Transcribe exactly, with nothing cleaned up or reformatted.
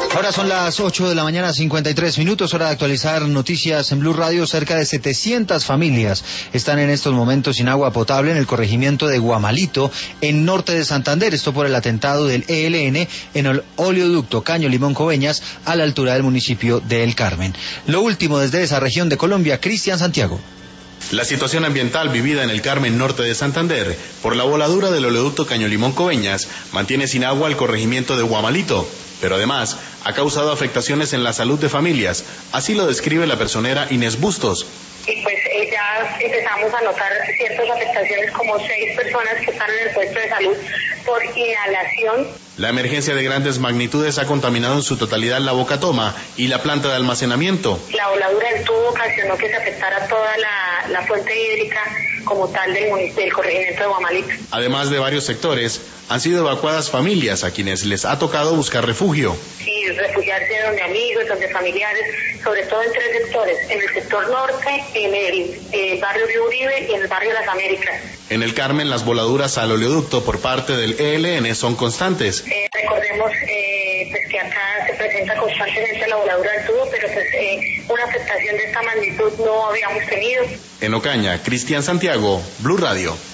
Ahora son las ocho de la mañana, cincuenta y tres minutos, hora de actualizar noticias en Blue Radio. Cerca de setecientas familias están en estos momentos sin agua potable en el corregimiento de Guamalito, en norte de Santander. Esto por el atentado del E L N en el oleoducto Caño Limón Coveñas, a la altura del municipio de El Carmen. Lo último desde esa región de Colombia, Cristian Santiago. La situación ambiental vivida en el Carmen norte de Santander por la voladura del oleoducto Caño Limón Coveñas mantiene sin agua al corregimiento de Guamalito, pero además ha causado afectaciones en la salud de familias. Así lo describe la personera Inés Bustos. Y pues eh, ya empezamos a notar ciertas afectaciones, como seis personas que están en el puesto de salud por inhalación. La emergencia de grandes magnitudes ha contaminado en su totalidad la boca toma y la planta de almacenamiento. La voladura del tubo ocasionó que se afectara toda la, la fuente hídrica como tal del, del corregimiento de Guamalito. Además de varios sectores, han sido evacuadas familias a quienes les ha tocado buscar refugio. Sí, refugiarse donde amigos, donde familiares, sobre todo en tres sectores: en el sector norte, en el, el barrio Río Uribe y en el barrio Las Américas. En el Carmen, las voladuras al oleoducto por parte del E L N son constantes. Eh, recordemos eh, pues que acá se presenta constantemente la voladura del tubo, pero pues eh, una afectación de esta magnitud no habíamos tenido. En Ocaña, Cristian Santiago, Blue Radio.